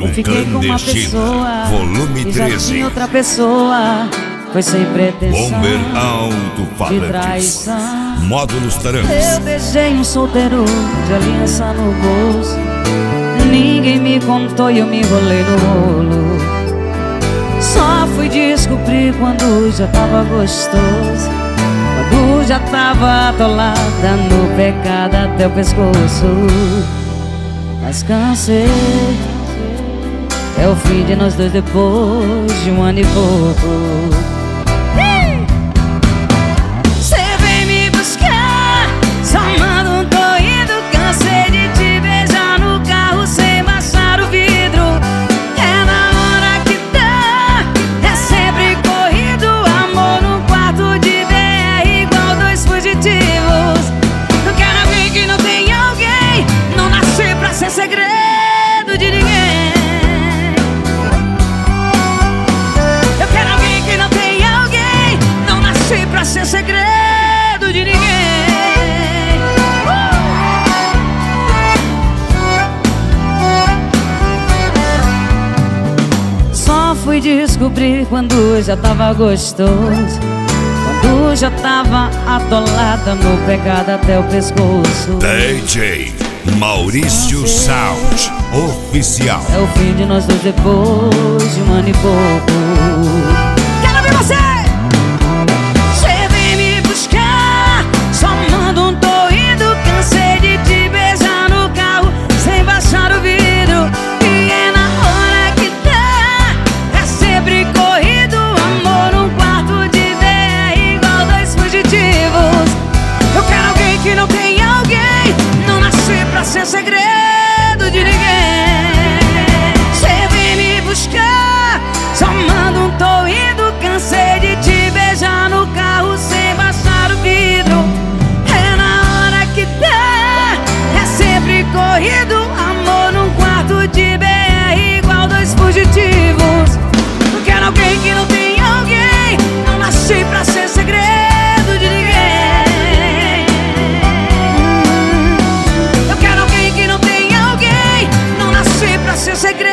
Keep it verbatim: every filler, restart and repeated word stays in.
Eu fiquei com uma pessoa volume e já treze. tinha outra pessoa. Foi sem pretensão Bomber de alto-falantes. traição. Módulos Tarantos. Eu beijei um solteiro de aliança no bolso. Ninguém me contou e eu me enrolei no rolo. Só fui descobrir quando já tava gostoso, quando já tava atolada no pecado até o pescoço. Mas cansei, é o fim de nós dois depois de um ano e pouco. Cê vem me buscar, só manda um tô indo. Cansei de te beijar no carro sem baixar o vidro. É na hora que dá, é sempre corrido. Amor no quarto de B R igual dois fugitivos. Não quero alguém que não tem alguém, não nasci pra ser segredo de ninguém. Eu quero alguém que não tem alguém, não nasci pra ser segredo de ninguém. Só fui descobrir quando já tava gostoso, quando já tava atolada no pecado até o pescoço. D J Maurício Sound Oficial. É o fim de nós dois depois de um ano e pouco. Quero ver você! Você vem me buscar, só manda um tô indo. Cansei de te beijar no carro sem baixar o vidro. E é na hora que dá, é sempre corrido. Amor num quarto de B R igual dois fugitivos. Eu quero alguém que não tem alguém, não nasci pra ser segredo de ninguém. Cê vem me buscar, só manda um tô indo. Cansei de te beijar no carro sem baixar o vidro. É na hora que dá, é sempre corrido. Amor num quarto de B R igual dois fugitivos. Eu quero alguém que não tem alguém, não nasci pra ser segredo de ninguém. Eu quero alguém que não tem alguém, não nasci pra ser segredo.